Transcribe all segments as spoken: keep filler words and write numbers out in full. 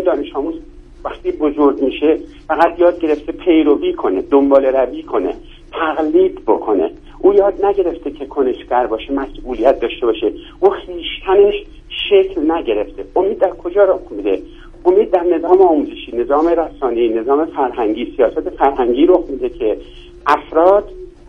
دانش آموز وقتی بزرگ میشه فقط یاد گرفته پیروی کنه، دنبال روی کنه، تقلید بکنه. او یاد نگرفته که کنشگر باشه، مسئولیت داشته باشه. او خویشتنش شکل نگرفته. امید در کجا رخ میده؟ امید در نظام آموزشی، نظام رسانه‌ای، نظام فرهنگی، سیاست فرهنگی رخ میده که افراد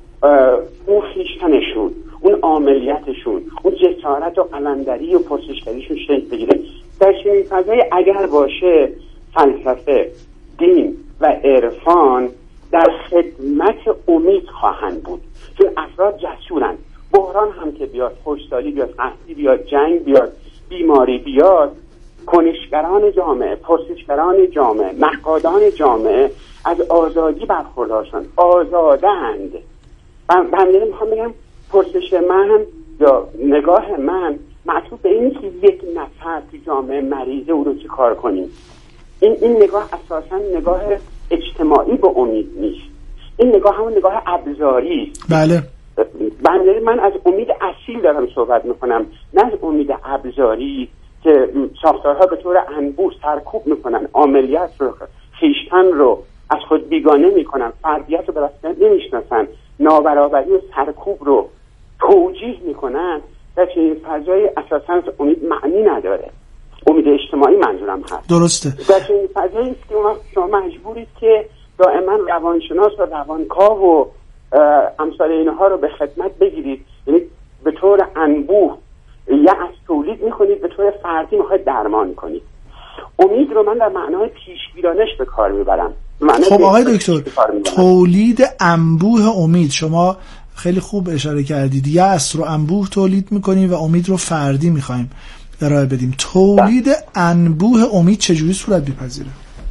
اون خویشتنشون، اون عاملیتشون، اون جسارت و قلمدری و پرسشگریشون شکل بگیره. در چنین فضای اگر باشه فلسفه، دین و عرفان در خدمت امید خواهند بود، چون افراد جسورن. بحران هم که بیاد، خشکسالی بیاد، قحطی بیاد، جنگ بیاد، بیماری بیاد، کنشگران جامعه، پرسشگران جامعه، نقادان جامعه از آزادی برخوردارشن، آزادند. من همین میخوام بگم پرسش من یا نگاه من معطوف به اینه که یک نفر تو جامعه مریضه او رو چی کار کنیم. این این نگاه اساسا نگاه اجتماعی به امید نیست. این نگاه همون نگاه ابزاری. بله. بنده من از امید اصیل دارم صحبت میکنم، نه از امید ابزاری که ساختارها به طور انبوه سرکوب میکنن، عملیات رو، خویشتن رو از خود بیگانه میکنن، فردیت رو به رسمیت نمیشناسن، نابرابری و سرکوب رو توجیه میکنن. در چنین فضای اساساً امید معنی نداره. امید اجتماعی منظورم هست. درسته. در چنین فضایی است که شما مجبورید که دائما روانشناس و روانکاو و امثال اینها رو به خدمت بگیرید. یعنی به طور انبوه یأس تولید میکنید، به طور فردی میخواید درمان کنید. امید رو من در معنای پیشبینانش به کار میبرم. خب آقای دکتر، تولید انبوه امید، شما خیلی خوب اشاره کردید. یأس رو انبوه تولید میکنیم و امید رو فردی میخوایم ارائه بدیم. تولید انبوه امید چجوری صورت میپذیره؟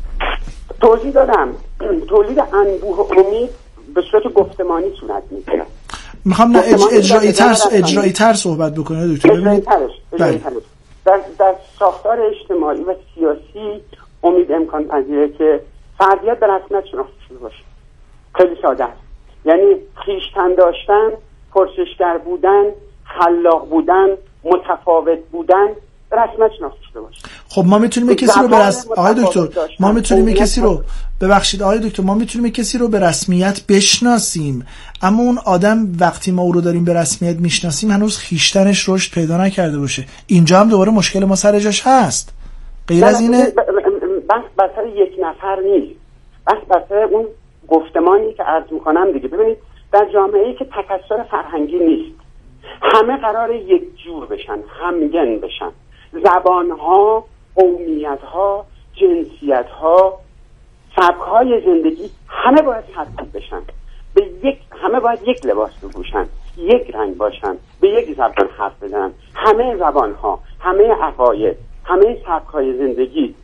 توضیح دادم. تولید انبوه امید به صورت گفتمانی صورت میگیره. میخوام اجرایی تر اجرایی تر صحبت بکنه دکتر. اجرایی ترش اجرایی ترش در در ساختار اجتماعی و سیاسی امید امکان پذیره که فردیت به رسمیت شناخته شده باشه. خیلی ساده است. یعنی خویشتن داشتن، پرسشگر بودن، خلاق بودن، متفاوت بودن به رسمیت شناخته شده باشه. خب ما میتونیم کسی رو به رسم... آقای دکتر ما میتونیم کسی رو ببخشید آقای دکتر ما میتونیم کسی رو به رسمیت بشناسیم، اما اون آدم وقتی ما او رو داریم به رسمیت میشناسیم هنوز خویشتنش رشد پیدا نکرده باشه. اینجا هم دوباره مشکل ما سر جاش هست. غیر از اینه بس بسر یک نفر نیست، بس بسر اون گفتمانی که عرض میکنم دیگه. ببینید در جامعه‌ای که تکثر فرهنگی نیست، همه قراره یک جور بشن، همگن بشن، زبانها، قومیتها، جنسیتها، سبکهای زندگی همه باید سرکوب بشن، به یک همه باید یک لباس بپوشن، یک رنگ باشن، به یک زبان حرف بزنن. همه زبانها، همه عقاید، همه سبکهای زندگی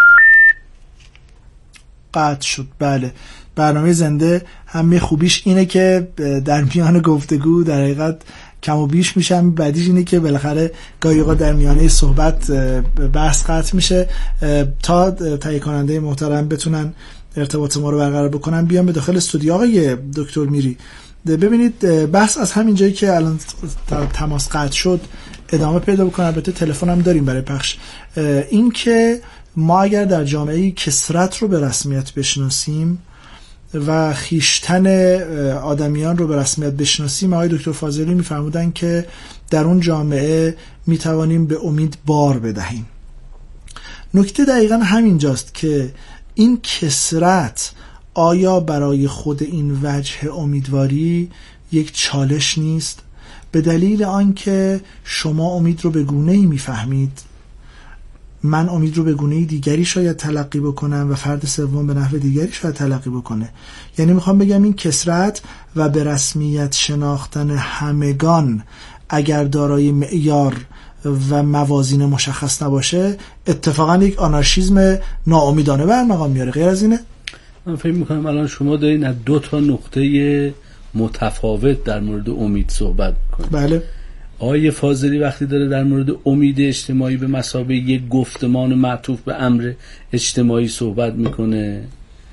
قطع شد. بله، برنامه زنده همه خوبیش اینه که در میان گفتگو در حقیقت کم و بیش میشم، بعدیش اینه که بالاخره گاهی اوقات در میانه صحبت بحث قطع میشه تا تهیه کننده محترم بتونن ارتباط ما رو برقرار بکنن بیان به داخل استودیو. آقای دکتر میری، ببینید بحث از همین جایی که الان تماس قطع شد ادامه پیدا بکنه. البته تلفن هم داریم برای پخش. این که ما اگر در جامعه کثرت رو به رسمیت بشناسیم و خیشتن آدمیان رو به رسمیت بشناسیم، آقای دکتر فاضلی میفرمودن که در اون جامعه میتوانیم به امید بار بدهیم. نکته دقیقا همینجاست که این کثرت آیا برای خود این وجه امیدواری یک چالش نیست؟ به دلیل آنکه شما امید رو به گونه‌ای میفهمید، من امید رو به گونه دیگری شاید تلقی بکنم و فرد سوم به نحو دیگری شاید تلقی بکنه. یعنی میخوام بگم این کثرت و به رسمیت شناختن همگان اگر دارای معیار و موازین مشخص نباشه اتفاقا یک آنارشیسم ناامیدانه برمقام میاره. غیر از اینه؟ من فکر میکنم الان شما دارین از دو تا نقطه متفاوت در مورد امید صحبت میکنید. بله. آقای فاضلی وقتی داره در مورد امید اجتماعی به مثابه یک گفتمان معطوف به امر اجتماعی صحبت میکنه،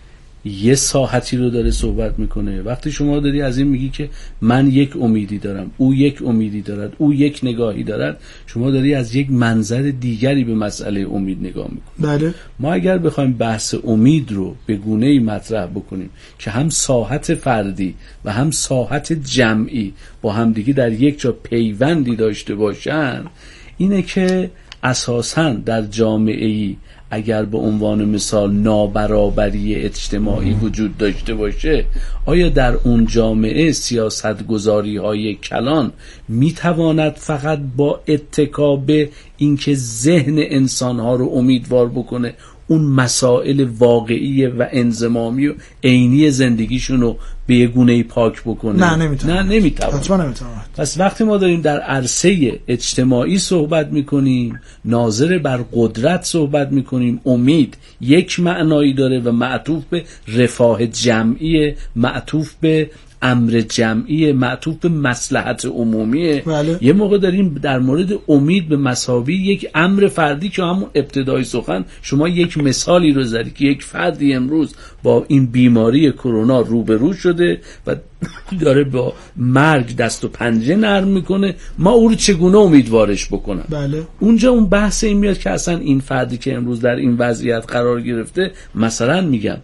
یه ساحتی رو داره صحبت میکنه. وقتی شما داری از این میگی که من یک امیدی دارم، او یک امیدی دارد، او یک نگاهی دارد، شما داری از یک منظر دیگری به مسئله امید نگاه میکنی. بله. ما اگر بخوایم بحث امید رو به گونه‌ای مطرح بکنیم که هم ساحت فردی و هم ساحت جمعی با همدیگه در یک جا پیوندی داشته باشن، اینه که اساساً در جامعه‌ای اگر به عنوان مثال نابرابری اجتماعی وجود داشته باشه، آیا در اون جامعه سیاستگذاری های کلان میتواند فقط با اتکا به اینکه ذهن انسان ها رو امیدوار بکنه اون مسائل واقعی و انضمامی و عینی زندگیشون رو به یه گونه‌ای پاک بکنه؟ نه نمیتونه. نه نمیتونه. حتما نمیتونه. پس وقتی ما داریم در عرصه اجتماعی صحبت میکنیم، ناظر بر قدرت صحبت میکنیم، امید یک معنایی داره و معطوف به رفاه جمعی، معطوف به امر جمعی، معطوف به مصلحت عمومیه. بله. یه موقع داریم در مورد امید به مثابه یک امر فردی که همون ابتدای سخن شما یک مثالی رو زدی که یک فردی امروز با این بیماری کرونا روبرو شده و داره با مرگ دست و پنجه نرم میکنه، ما او رو چگونه امیدوارش بکنم؟ بله. اونجا اون بحث این میاد که اصلا این فردی که امروز در این وضعیت قرار گرفته، مثلا میگم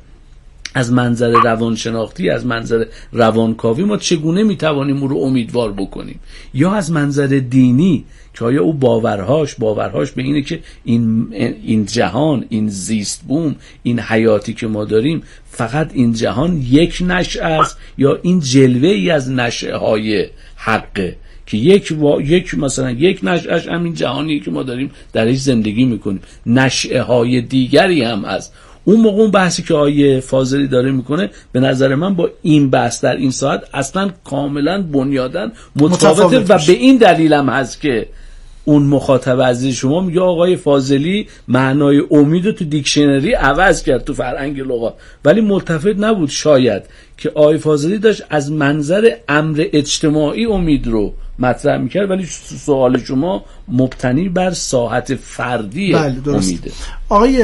از منظر روانشناختی، از منظر روانکاوی ما چگونه میتوانیم او رو امیدوار بکنیم؟ یا از منظر دینی که آیا او باورهاش باورهاش به اینه که این این جهان، این زیست بوم، این حیاتی که ما داریم فقط این جهان یک نشأه است یا این جلوه ای از نشأه های حقه که یک و... یک مثلا یک نشأهش همین جهانی که ما داریم درش زندگی میکنیم، نشأه های دیگری هم هست. اون موقع اون بحثی که آیه فاضلی داره میکنه به نظر من با این بحث در این ساعت اصلا کاملا بنیادن متفاوته و به این دلیل هم هست که اون مخاطب عزیز شما میگه آقای فاضلی معنای امید رو تو دیکشنری عوض کرد تو فرهنگ لغات، ولی ملتفت نبود شاید که آقای فاضلی داشت از منظر امر اجتماعی امید رو مطرح میکرد، ولی سوال شما مبتنی بر ساحت فردی امیده. آقای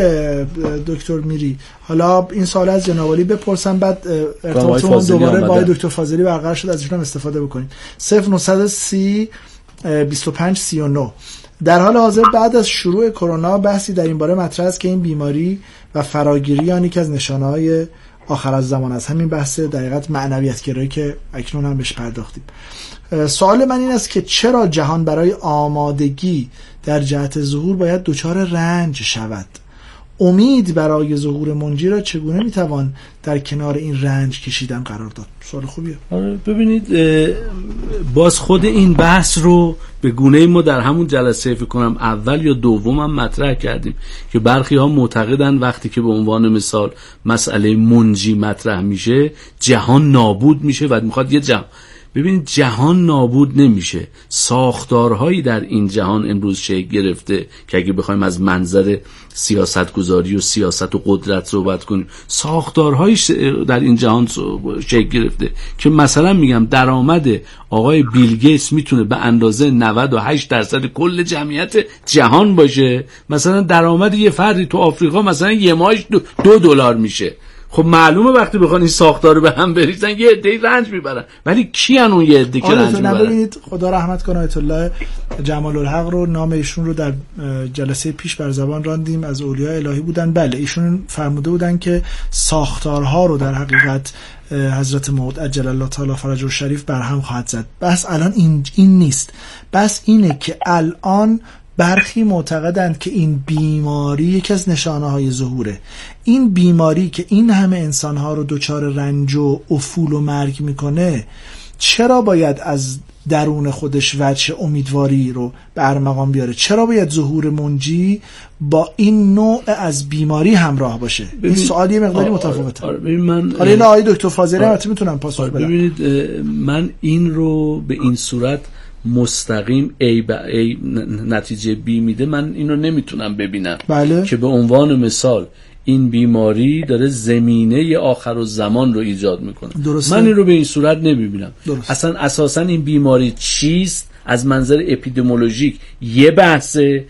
دکتر میری، حالا این سوال از جناب عالی بپرسم، بعد ارتباطمون دوباره با آقای دکتر فاضلی برقرار شد، از ایشون استفاده بکنیم. صفر نه سی بیست و پنج سی و نه. در حال حاضر بعد از شروع کرونا بحثی در این باره مطرح است که این بیماری و فراگیری آن یکی از نشانه‌های آخر از زمان است. همین بحث دقیقاً معنویت گرایی که اکنون هم بهش پرداختیم. سوال من این است که چرا جهان برای آمادگی در جهت ظهور باید دچار رنج شود؟ امید برای ظهور منجی را چگونه میتوان در کنار این رنج کشیدن قرار داد؟ سوال خوبیه. آره ببینید، باز خود این بحث رو به گونه‌ای ما در همون جلسه فکر کنم اول یا دوم هم مطرح کردیم که برخی ها معتقدن وقتی که به عنوان مثال مسئله منجی مطرح میشه جهان نابود میشه و میخواد یه جهان. ببینید جهان نابود نمیشه، ساختارهایی در این جهان امروز شکل گرفته که اگه بخوایم از منظر سیاست گذاری و سیاست و قدرت صحبت کنیم، ساختارهایی در این جهان شکل گرفته که مثلا میگم درآمد آقای بیل گیتس میتونه به اندازه نود و هشت درصد کل جمعیت جهان باشه. مثلا درآمد یه فردی تو آفریقا مثلا یه ماهش دو, دو دلار میشه. خب معلومه وقتی بخوان این ساختار رو به هم بریزن یه عده‌ای رنج میبرن، ولی کیان اون یه عده که رنج میبرن؟ ببینید خدا رحمت کنه آیت الله جمال الحق رو، نام ایشون رو در جلسه پیش بر زبان راندیم، از اولیاء الهی بودن. بله ایشون فرموده بودن که ساختارها رو در حقیقت حضرت موعود عجل الله تعالی فرجه الشریف برهم خواهد زد. بس الان این این نیست، بس اینه که الان برخی معتقدند که این بیماری یکی از نشانه های ظهوره. این بیماری که این همه انسانها رو دچار رنج و افول و مرگ میکنه، چرا باید از درون خودش وجه امیدواری رو به ارمغان بیاره؟ چرا باید ظهور منجی با این نوع از بیماری همراه باشه؟ این سوال یه مقداری متفاوته. آره ببین من حالا این آقای دکتر فاضلی البته میتونم پاسخ بدم. ببینید من این رو به این صورت مستقیم ای به ای نتیجه بی میده، من اینو نمیتونم ببینم. بله. که به عنوان مثال این بیماری داره زمینه آخر الزمان رو ایجاد میکنه. درسته. من این رو به این صورت نمیبینم. درست. اصلا اساسا این بیماری چیست از منظر اپیدمیولوژیک یه بحثه،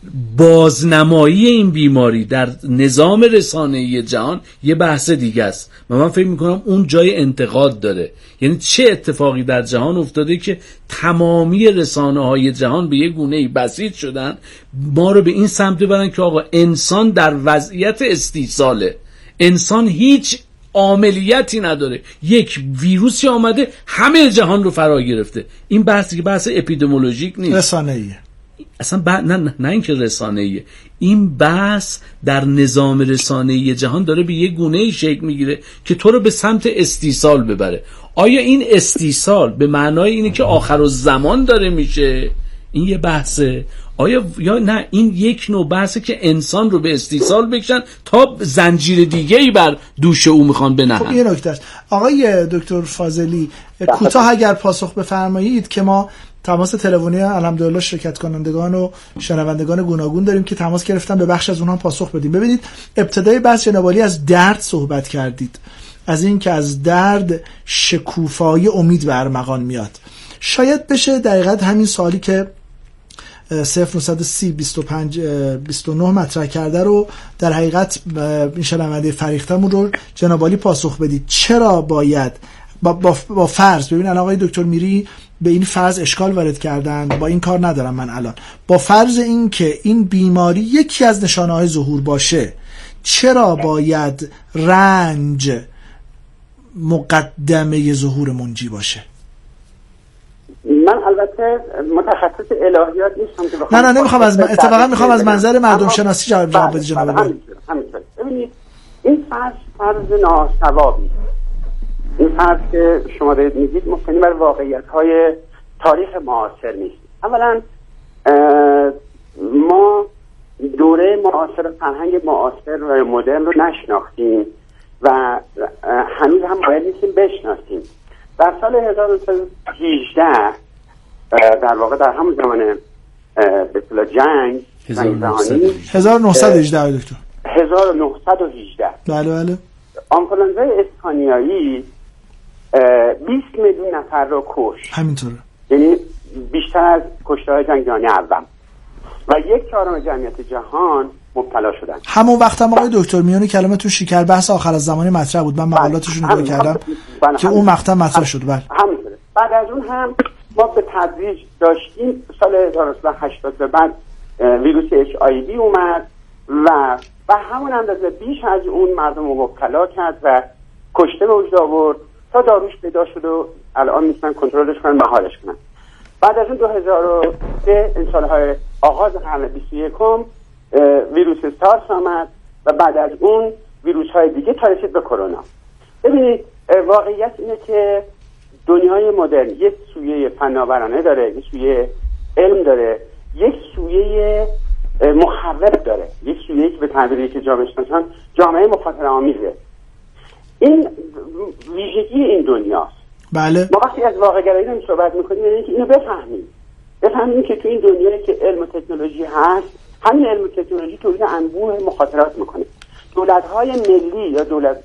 بازنمایی این بیماری در نظام رسانه‌ای جهان یه بحث دیگه است و من فکر میکنم اون جای انتقاد داره. یعنی چه اتفاقی در جهان افتاده که تمامی رسانه‌های جهان به یه گونه‌ای بسیط شدن ما رو به این سمت ببرن که آقا انسان در وضعیت استیصاله، انسان هیچ عاملیتی نداره، یک ویروسی آمده همه جهان رو فرا گرفته. این بحثی که بحث اپیدمیولوژیک نیست، رسانه‌ایه اصلا ب... نه نه, نه اینکه رسانه‌ایه، این بحث در نظام رسانه‌ای جهان داره به یه گونه‌ای شکل میگیره که تو رو به سمت استیصال ببره. آیا این استیصال به معنای اینه که آخرالزمان داره میشه؟ این یه بحثه. آیا یا نه این یک نوع بحثه که انسان رو به استیصال بکشن تا زنجیر دیگه‌ای بر دوش او میخوان بنهن؟ خب این نکته است. آقای دکتر فاضلی کوتاه اگر پاسخ بفرمایید که ما تماس تلفنی الحمدلله شرکت کنندگان و شنوندگان گوناگون داریم که تماس گرفتن، به بخش از اونها پاسخ بدیم. ببینید ابتدای بحث جناب عالی از درد صحبت کردید، از این که از درد شکوفایی امید برمغان میاد. شاید بشه دقیقاً همین سوالی که صفر نهصد و سی بیست و پنج بیست و نه مطرح کرده رو در حقیقت این شنونده فریختمون رو جناب عالی پاسخ بدید. چرا باید با, با, با فرض، ببین الان آقای دکتر میری به این فرض اشکال وارد کردن، با این کار ندارم من الان، با فرض این که این بیماری یکی از نشانه‌های ظهور باشه، چرا باید رنج مقدمه ظهور منجی باشه؟ من البته متخصص الهیات نیستم که بخوام. نه نه نمیخوام از من... اتفاقا میخوام از منظر مردم شناسی جواب جواب بدید جناب عالی. همینطور. ببینید این فرض فرض ناصوابی، این فرض که شما دارید میگید مبتنی بر واقعیت‌های تاریخ معاصر نیست. اولا ما دوره معاصر، فرهنگ معاصر و مدرن رو نشناختیم و هنوز هم باید نیستیم بشناسیم. در سال هزار و نهصد و هجده در واقع در همون زمان به اصطلاح جنگ جهانی هزار و نهصد و هجده دکتر هزار و نهصد و هجده بله بله آنفولانزای اسپانیایی بیست میلیون نفر رو کشت. همینطوره، یعنی بیشتر از کشته‌های جنگ جهانی اول، و یک چهارم جمعیت جهان مبتلا شدن. همون وقت هم آقای دکتر میونی کلمه تو شکر بحث آخر از زمانی مطرح بود، من مقالاتشون رو کردم که اون مقطع مطرح شد. بله همینطوره. بعد از اون هم ما به تدریج داشتیم سال هزار و نهصد و هشتاد به بعد ویروس اچ آی وی اومد و و همون اندازه بیش از اون مردم رو مبتلا کرد و کشته به وجود آورد تا داروش پیدا شد و الان میتونن کنترلش کنن، مهارش کنن. بعد از اون دو هزار و سه این سالهای آغاز قرن بیست و یکم ویروس سارس آمد و بعد از اون ویروس های دیگه تا رسید به کرونا. ببینید واقعیت اینه که دنیای مدرن یک سویه فناورانه داره، یک سویه علم داره، یک سویه مخرب داره، یک سویه که به تعبیری که جامعه شناسان جامعه مخاطره آمیزه. این ویژگی این دنیاست. بله. ما وقتی از واقع گرایی نمی صحبت میکنیم یعنی که اینو بفهمیم بفهمیم که تو این دنیایی که علم و تکنولوژی هست، همین علم و تکنولوژی تولید انبوه مخاطرات میکنه. دولت‌های ملی یا دولت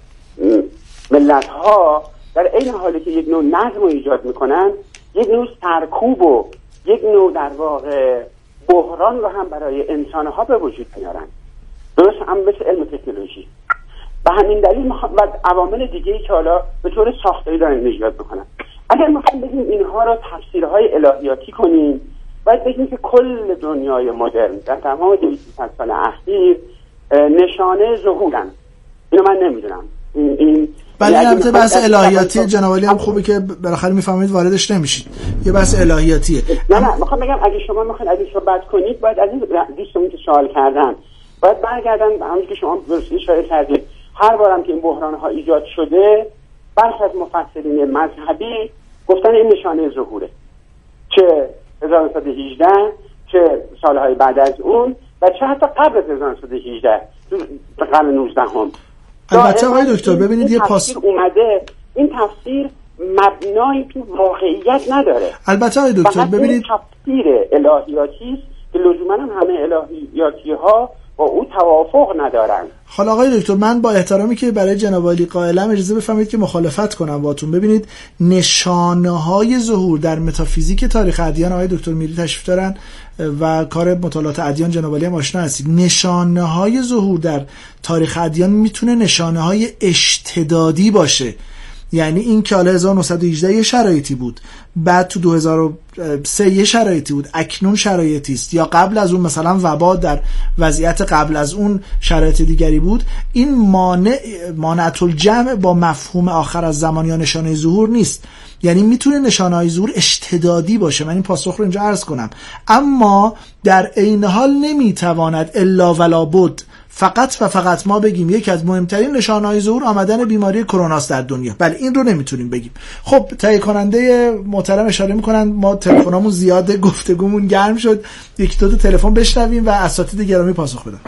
ملت‌ها در این حالی که یک نوع نظم رو ایجاد میکنن، یک نوع سرکوب و یک نوع در واقع بحران رو هم برای انسان‌ها به وجود میارن. درست هم مثل علم و تکنولوژی. به همین دلیل و عوامل دیگه‌ای که حالا به طور ساختاری دارن ایجاد میکنن. اگر میخوایم بگیم اینها رو تفسیرهای الهیاتی کنیم، باید بگیم که کل دنیای مدرن در تمام دویست سال اخیر نشانه ظهورن. اینو من نمیدونم. این این بله البته بحث الهیاتی جناب عالی هم خوبه که بالاخره میفهمید واردش نمیشید. یه بحث الهیاتیه. نه نه میخوام بگم اگه شما میخواین از این صحبت کنید، باید از این دوستانی که سوال کردن باید برگردن به همونی که شما درست اشاره کردید. هر بارم که این بحران ها ایجاد شده، برخی از مفسرین مذهبی گفتن این نشانه ظهوره، چه هزار و نهصد و هجده، چه سالهای بعد از اون، و چه حتی قبل از هزار و نهصد و هجده تا قرن نوزدهم. البته آقای دکتر ببینید یه پاس اومده، این تفسیر مبنایی تو واقعیت نداره. البته آقای دکتر ببینید تفسیر الهیاتی است که لزوما هم همه الهیاتی ها با او توافق ندارن. حالا آقای دکتر، من با احترامی که برای جناب عالی قائلم اجازه بفرمایید که مخالفت کنم باهاتون. ببینید نشانه‌های ظهور در متافیزیک تاریخ ادیان، آقای دکتر میری تشریف دارن و کار مطالعات ادیان جناب عالی هم آشنا هستید. نشانه‌های ظهور در تاریخ ادیان میتونه نشانه‌های اشتدادی باشه، یعنی این که حالا هزار و نهصد و هجده یه شرایطی بود، بعد تو دو هزار و سه یه شرایطی بود، اکنون شرایطی است، یا قبل از اون مثلا وبا در وضعیت قبل از اون شرایط دیگری بود. این مانع مانعت الجمع با مفهوم آخر از زمان یا نشانه ظهور نیست، یعنی میتونه نشانه‌های ظهور اشتدادی باشه. من این پاسخ رو اینجا عرض کنم، اما در عین حال نمیتواند الا ولا بد فقط و فقط ما بگیم یکی از مهمترین نشانه‌های ظهور آمدن بیماری کرونا در دنیا. بله این رو نمیتونیم بگیم. خب تهیه کننده محترم اشاره میکنن ما تلفنامون زیاده، گفتگومون گرم شد، یک دو تا تلفن بشنویم و اساتید گرامی پاسخ بدن.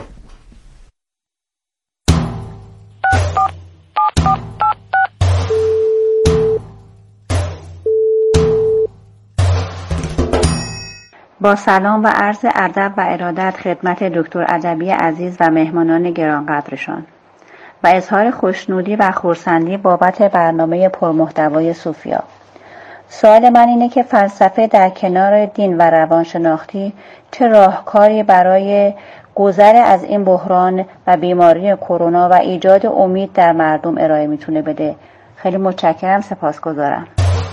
با سلام و عرض ادب و ارادت خدمت دکتر ادبی عزیز و مهمانان گرانقدرشان و اظهار خوشنودی و خرسندی بابت برنامه پرمحتوای سوفیا. سوال من اینه که فلسفه در کنار دین و روانشناختی چه راهکاری برای گذر از این بحران و بیماری کرونا و ایجاد امید در مردم ارائه میتونه بده؟ خیلی متشکرم، سپاسگزارم.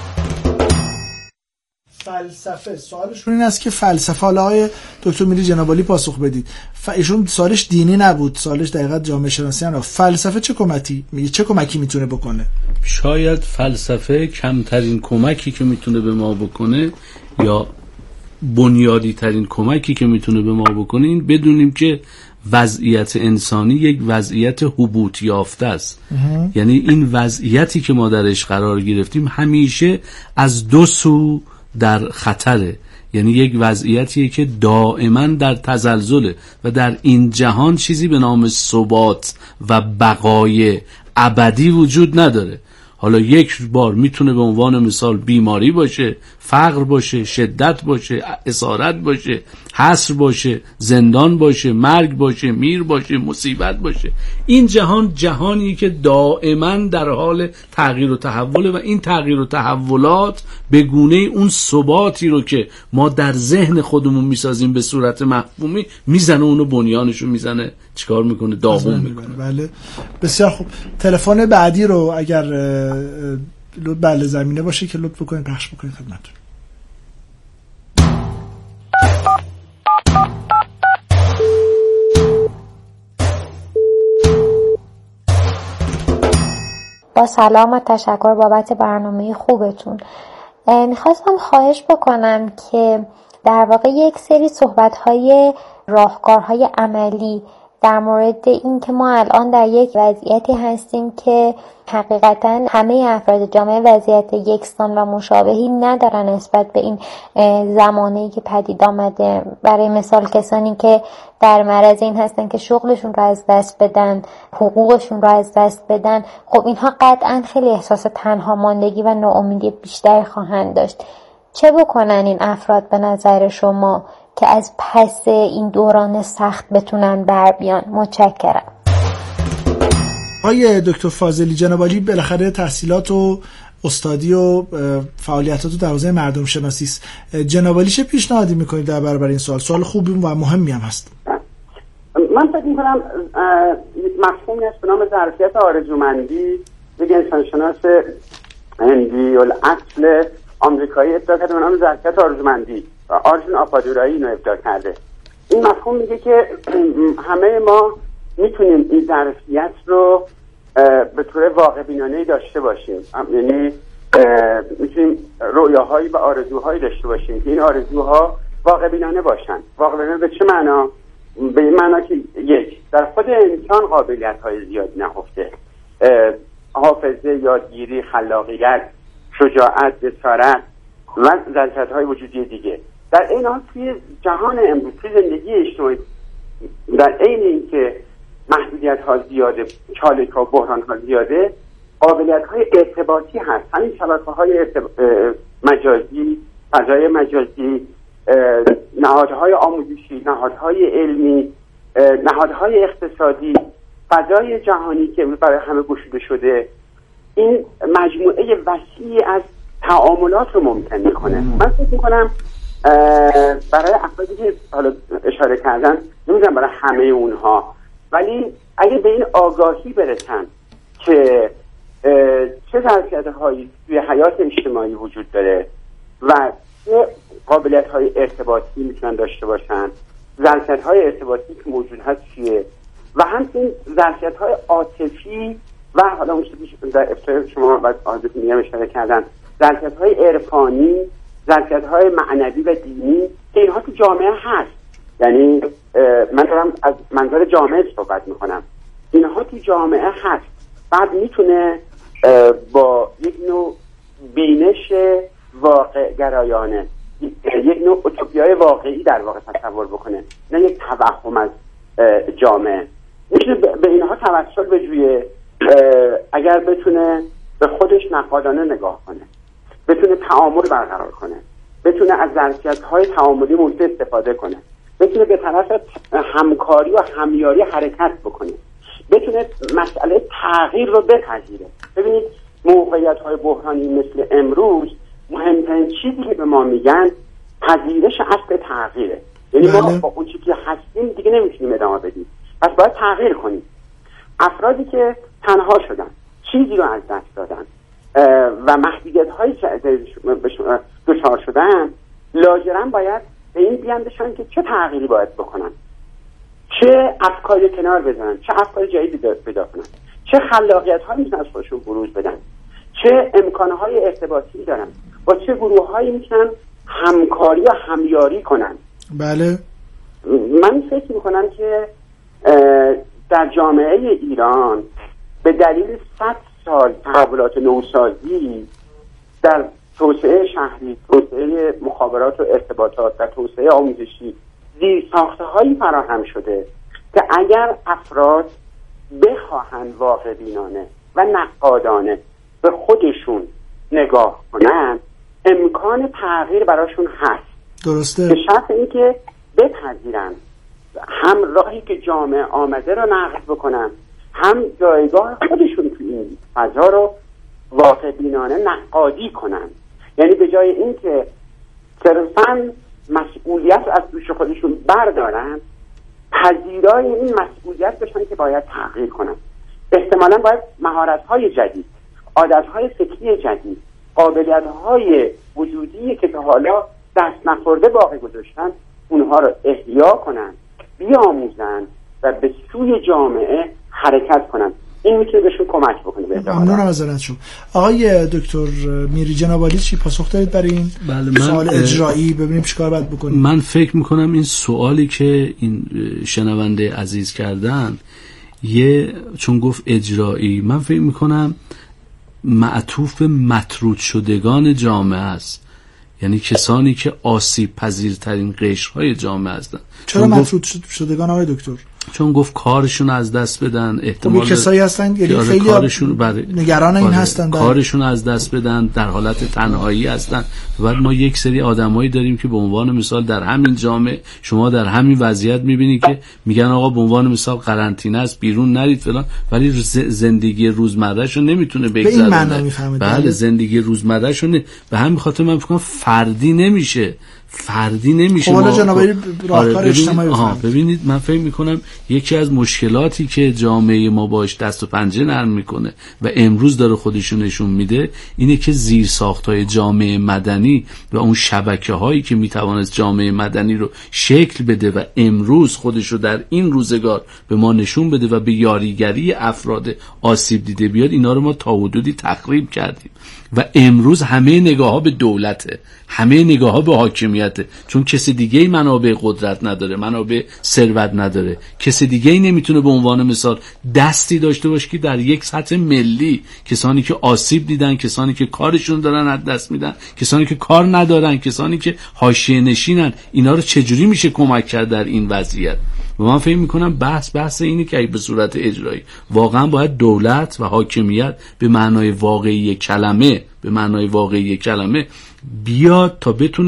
فلسفه، سوالشون این است که فلسفه، حالا آقای دکتر میری جناب عالی پاسخ بدید. ایشون سوالش دینی نبود، سوالش دقیقاً جامعه شناسی نه. فلسفه چه کمکی میگه، چه کمکی میتونه بکنه؟ شاید فلسفه کمترین کمکی که میتونه به ما بکنه یا بنیادی ترین کمکی که میتونه به ما بکنه این بدونیم که وضعیت انسانی یک وضعیت هبوط یافته است. یعنی این وضعیتی که ما درش قرار گرفتیم همیشه از دو سو در خطره، یعنی یک وضعیتیه که دائما در تزلزله و در این جهان چیزی به نام ثبات و بقای ابدی وجود نداره. حالا یک بار میتونه به عنوان مثال بیماری باشه، فقر باشه، شدت باشه، اسارت باشه، حصر باشه، زندان باشه، مرگ باشه، میر باشه، مصیبت باشه. این جهان جهانی که دائما در حال تغییر و تحوله و این تغییر و تحولات به گونه اون ثباتی رو که ما در ذهن خودمون میسازیم به صورت مفهومی میزنه، اونو بنیانشو میزنه، چیکار میکنه؟ داغون میکنه. بله بسیار خوب. تلفن بعدی رو اگر لطف بله زمینه باشه که لطف بکنید پخش بکنید خدمتتون. با سلام و تشکر بابت برنامه خوبتون. میخواستم خواهش بکنم که در واقع یک سری صحبت‌های راهکارهای عملی در مورد این که ما الان در یک وضعیتی هستیم که حقیقتا همه افراد جامعه وضعیت یکسان و مشابهی ندارن نسبت به این زمانه‌ای که پدید آمده. برای مثال کسانی که در معرض این هستن که شغلشون رو از دست بدن، حقوقشون رو از دست بدن، خب اینها قطعا خیلی احساس تنها ماندگی و ناامیدی بیشتری خواهند داشت. چه بکنن این افراد به نظر شما که از پس این دوران سخت بتونن بر بیان؟ متشکرم. آقای دکتر فاضلی، جناب عالی بالاخره تحصیلات و استادی و فعالیتات در حوزه مردم شناسی است. جناب عالی چه پیشنهادی میکنید در برابر این سوال؟ سوال خوبی و مهمی هم هست. من فکر میکنم مفهومی هست به نام ظرفیت آرزومندی. یک انسانشناس هندی الاصل آمریکایی ابداع کرده به نام ظرفیت آرزومندی و آرژون آپادورایی اینو ابداع کرده. این مفهوم میگه که همه ما میتونیم این ظرفیت رو به طور واقع بینانه‌ای داشته باشیم، یعنی میتونیم رویاهایی و آرزوهایی داشته باشیم که این آرزوها واقع بینانه باشن. واقع بینانه به چه معنا؟ به این معنا که یک، در خود انسان قابلیت‌های زیادی نهفته، حافظه، یادگیری، خلاقیت، شجاعت، جسارت و ظرفیت‌های وجودی دیگه. در این حال توی جهان امروز، توی زندگی اجتماعی، در عین اینکه محدودیت‌ها زیاده، چالش‌ها و بحران‌ها زیاده، قابلیت‌های ارتباطی هست. همین شبکه‌های ارتب... مجازی، فضای مجازی، نهادهای آموزشی، نهادهای علمی، نهادهای اقتصادی، فضای جهانی که برای همه گشوده شده، این مجموعه وسیعی از تعاملات رو ممکن میکنه. من فکر میکنم برای افرادی که حالا اشاره کردن، نمیدونم برای همه اونها، ولی اگه به این آگاهی برسن که چه ظرفیت‌هایی توی حیات اجتماعی وجود داره و چه قابلیت‌های ارتباطی میتونن داشته باشن، ظرفیت‌های ارتباطی که موجود هست چیه، و همچنین ظرفیت‌های عاطفی و حالا اون چیزی در ابتدای شما و عادت میگم اشاره کردن، ظرفیت‌های عرفانی، ظرفیت‌های معنوی و دینی که اینها تو جامعه هست. یعنی من دارم از منظر جامعه صحبت میکنم، اینها تو جامعه هست. بعد میتونه با یک نوع بینش واقع گرایانه، یک نوع اوتوپیای واقعی در واقع تصور بکنه، نه یک توهم از جامعه. میتونه به اینها توسل بجویه اگر بتونه به خودش نقادانه نگاه کنه، بتونه تعامل برقرار کنه، بتونه از ظرفیت‌های تعاملی موجود استفاده کنه، بتونه به طرف همکاری و همیاری حرکت بکنه، بتونه مسئله تغییر رو بپذیره. ببینید موقعیت‌های بحرانی مثل امروز مهمترین چیزی که به ما میگن پذیرش اصل تغییره. یعنی ما با اون چیزی که هستیم دیگه نمیتونیم ادامه بدیم، پس باید تغییر کنیم. افرادی که تنها شدن، چیزی رو از دست دادن و محدودیت‌های دچار شدن، لاجرم باید به این بیاندیشن که چه تغییری باید بکنن، چه افکاری کنار بزنن، چه افکار جدیدی پیدا کنن، چه خلاقیت‌هایی میتونن از خودشون بروز بدن، چه امکانهای ارتباطی دارن، با چه گروه‌هایی میتونن همکاری و همیاری کنن. بله، من فکر میکنم که در جامعه ایران به دلیل صد سال تحولات نوسازی در توسعه شهری، توسعه مخابرات و ارتباطات و توسعه آموزشی زیر ساخته هایی فراهم شده که اگر افراد بخواهند واقع بینانه و نقادانه به خودشون نگاه کنن، امکان تغییر براشون هست. درسته. به شرط اینکه بپذیرن هم راهی که جامعه آمده رو نقد بکنن، هم جایگاه خودشون تو این فضا رو واقع بینانه نقادی کنن. یعنی به جای اینکه صرفاً مسئولیت از دوش خودشون بردارن، پذیرای این مسئولیت بشن که باید تغییر کنن. احتمالاً باید مهارت‌های جدید، عادت‌های فکری جدید، قابلیت‌های وجودی که تا حالا دست نخورده باقی گذاشتن، اونها رو احیا کنن، بیاموزن و به سوی جامعه حرکت کنن. این میتونه بهشون کمک بکنه. به ممنونم از نظرتون. آقای دکتر میری جنابعالی چی پاسخ دارید برای این بله، سوال اجرایی؟ ببینیم چیکار باید بکنیم. من فکر میکنم این سوالی که این شنونده عزیز کردن، یه چون گفت اجرایی، من فکر میکنم معطوف مطرود شدگان جامعه است، یعنی کسانی که آسیب پذیرترین قشرهای جامعه هستند. چرا مطرود شدگان آقای دکتر؟ چون گفت کارشون از دست بدن، احتمال کسایی هستن یعنی خیلی کارشون بر... نگران این هستن کارشون از دست بدن، در حالت تنهایی هستن. و بعد ما یک سری آدمایی داریم که به عنوان مثال در همین جامعه، شما در همین وضعیت میبینید که میگن آقا به عنوان مثال قرنطینه است، بیرون نرید فلان، ولی زندگی روزمرهشو نمیتونه بگذرونه. بله، زندگی روزمرهشو نه. به همین خاطر من فکر کنم فردی نمیشه فردی نمیشه. خب جناب راهکار اجتماعی ببینید, ببینید من فکر میکنم یکی از مشکلاتی که جامعه ما باش دست و پنجه نرم میکنه و امروز داره خودشون نشون میده، اینه که زیر ساختای جامعه مدنی و اون شبکه هایی که میتوانست جامعه مدنی رو شکل بده و امروز خودش رو در این روزگار به ما نشون بده و به یاریگری افراد آسیب دیده بیاد، اینا رو ما تا حدودی تخریب کردیم. و امروز همه نگاه ها به دولته، همه نگاه ها به حاکمیته، چون کسی دیگه ای منابع قدرت نداره، منابع ثروت نداره، کسی دیگه ای نمیتونه به عنوان مثال دستی داشته باشه که در یک سطح ملی کسانی که آسیب دیدن، کسانی که کارشون دارن از دست میدن، کسانی که کار ندارن، کسانی که حاشیه نشینن، اینا رو چجوری میشه کمک کرد در این وضعیت؟ و من فکر میکنم بحث بحث اینه که به صورت اجرایی واقعا باید دولت و حاکمیت به معنای واقعی کلمه به معنای واقعی کلمه بیاد تا بتونه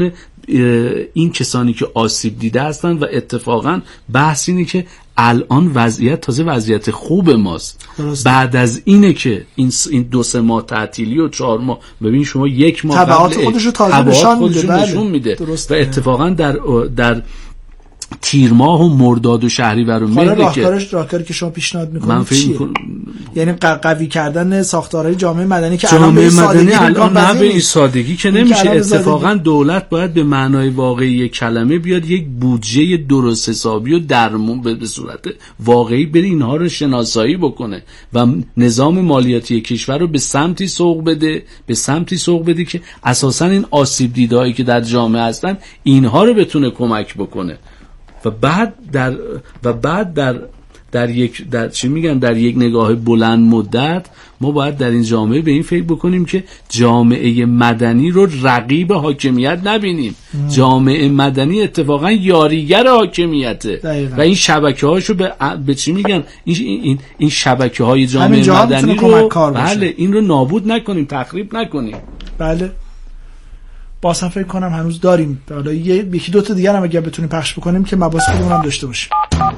این کسانی که آسیب دیده هستن و اتفاقا بحث اینه که الان وضعیت تازه وضعیت خوب ماست. درسته. بعد از اینه که این این دو سه ماه تعطیلی و چهار ماه، ببین شما یک ماه تبعات خودش رو تازه نشان میده. بله. نشون میده. و اتفاقا در در تیر ماه و مرداد و شهریور و مهر که راهکارش راهکاری که شما پیشنهاد میکنید چیه؟ میکن... یعنی قوی کردن ساختارهای جامعه مدنی که الان به سادگی الان نه به این سادگی که نمیشه. اتفاقا دولت باید به معنای واقعی کلمه بیاد، یک بودجه درست حسابی و درمون به صورت واقعی بره اینها رو شناسایی بکنه و نظام مالیاتی کشور رو به سمتی سوق بده به سمتی سوق بده که اساسا این آسیب دیدهایی که در جامعه هستن اینها رو بتونه کمک بکنه. و بعد در و بعد در در یک در چی میگن در یک نگاه بلند مدت ما باید در این جامعه به این فکر بکنیم که جامعه مدنی رو رقیب حاکمیت نبینیم. ام. جامعه مدنی اتفاقا یاریگر حاکمیته دقیقا. و این شبکه‌هاشو به به چی میگن این این این شبکه‌های جامعه مدنی رو بله این رو نابود نکنیم، تخریب نکنیم. بله بازم فکر کنم هنوز داریم. حالا یکی دو تا دیگه هم اگه بتونیم پخش بکنیم که مباحث خودمون هم داشته باشیم.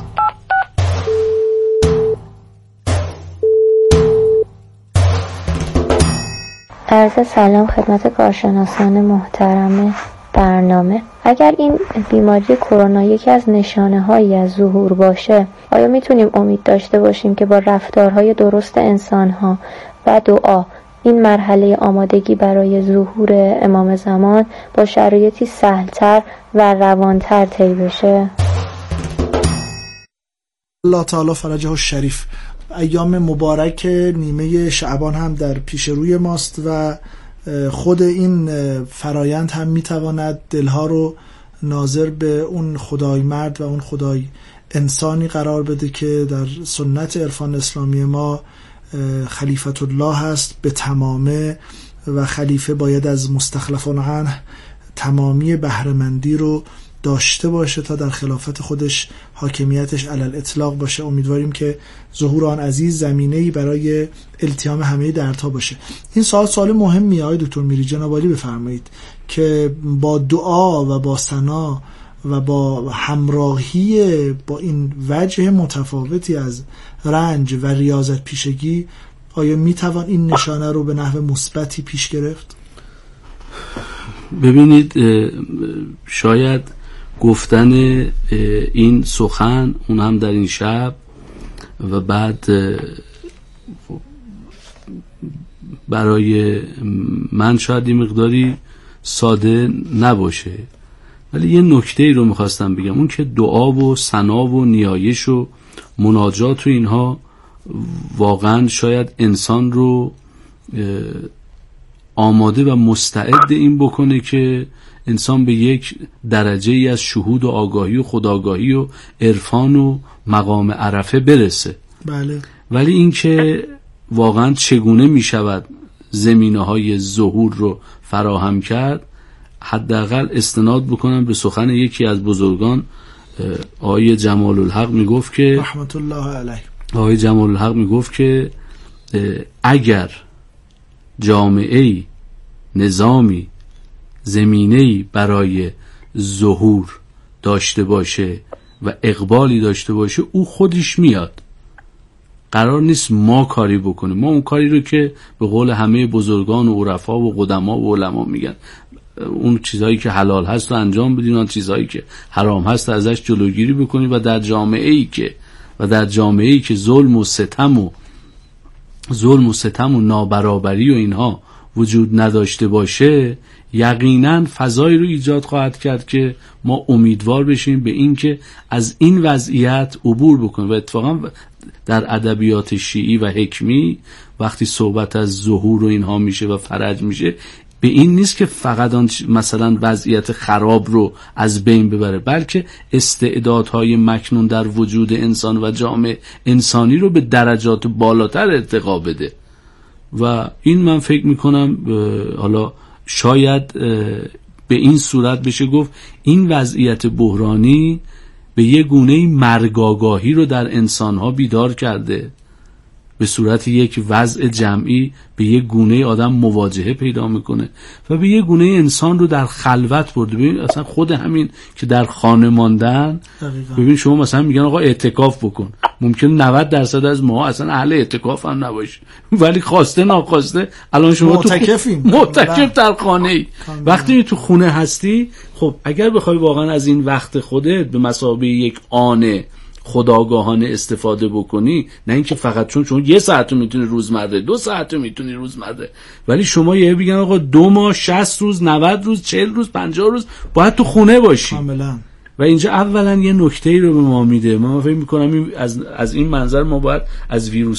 عرض سلام خدمت کارشناسان محترم برنامه. اگر این بیماری کرونا یکی از نشانه‌هایی از ظهور باشه، آیا میتونیم امید داشته باشیم که با رفتارهای درست انسان‌ها و دعا این مرحله آمادگی برای ظهور امام زمان با شرایطی سهل‌تر و روان‌تر طی بشه؟ الله تعالی فرجه الشریف. ایام مبارک نیمه شعبان هم در پیش روی ماست و خود این فرایند هم میتواند دلها رو ناظر به اون خدای مرد و اون خدای انسانی قرار بده که در سنت عرفان اسلامی ما خلیفت الله هست به تمامه و خلیفه باید از مستخلفان عنه تمامی بهره‌مندی رو داشته باشه تا در خلافت خودش حاکمیتش علی الاطلاق باشه. امیدواریم که ظهور آن عزیز زمینه‌ای برای التیام همه دردها باشه. این سوال سوال مهمیه آقای دکتر میری، جناب عالی بفرمایید که با دعا و با ثنا و با همراهی با این وجه متفاوتی از رنج و ریاضت پیشگی آیا میتوان این نشانه رو به نحو مثبتی پیش گرفت؟ ببینید شاید گفتن این سخن اون هم در این شب و بعد برای من شاید این مقداری ساده نباشه، ولی یه نکته ای رو میخواستم بگم، اون که دعا و ثنا و نیایش و مناجات و اینها واقعا شاید انسان رو آماده و مستعد این بکنه که انسان به یک درجه ای از شهود و آگاهی و خودآگاهی و عرفان و مقام عرفه برسه. بله. ولی این که واقعا چگونه می شود زمینه های ظهور رو فراهم کرد، حداقل استناد بکنم به سخن یکی از بزرگان، آقای جمال الحق می گفت که رحمت الله علیه، آقای جمال الحق می گفت که اگر جامعه‌ای، نظامی، زمینه‌ای برای ظهور داشته باشه و اقبالی داشته باشه، او خودش میاد. قرار نیست ما کاری بکنیم، ما اون کاری رو که به قول همه بزرگان و عرفا و قدما و علما میگن، اون چیزهایی که حلال هست رو انجام بدین، اون چیزهایی که حرام هست ازش جلوگیری بکنید و در جامعه‌ای که و در جامعه‌ای که ظلم و ستم و ظلم و ستم و نابرابری و اینها وجود نداشته باشه، یقینا فضایی رو ایجاد خواهد کرد که ما امیدوار بشیم به این که از این وضعیت عبور بکنیم. و اتفاقا در ادبیات شیعی و حکمی وقتی صحبت از ظهور و اینها میشه و فرج میشه، به این نیست که فقط آن مثلا وضعیت خراب رو از بین ببره، بلکه استعدادهای مکنون در وجود انسان و جامعه انسانی رو به درجات بالاتر ارتقا بده. و این من فکر میکنم حالا شاید به این صورت بشه گفت این وضعیت بحرانی به یه گونه مرگاگاهی رو در انسانها بیدار کرده، به صورت یک وضع جمعی به یک گونه آدم مواجهه پیدا میکنه و به یک گونه انسان رو در خلوت برده. ببین اصلا خود همین که در خانه ماندن، ببین شما مثلا میگن آقا اعتکاف بکن، ممکن نود درصد از ما اصلا اهل اعتکاف هم نباشیم، ولی خواسته ناخواسته الان شما معتکفیم، معتکف در خانه ای. وقتی تو خونه هستی، خب اگر بخوای واقعا از این وقت خودت به مثابه یک آن خودآگاهانه استفاده بکنی، نه اینکه فقط چون شما یه ساعت رو میتونی روزمره، دو ساعت رو میتونی روزمره، ولی شما یه بگن آقا دو ماه، شصت روز، نود روز، چهل روز، پنجاه روز باید تو خونه باشی کاملا. و اینجا اولا یه نکته‌ای رو به ما میده. ما فکر می‌کنم از از این منظر ما باید از ویروس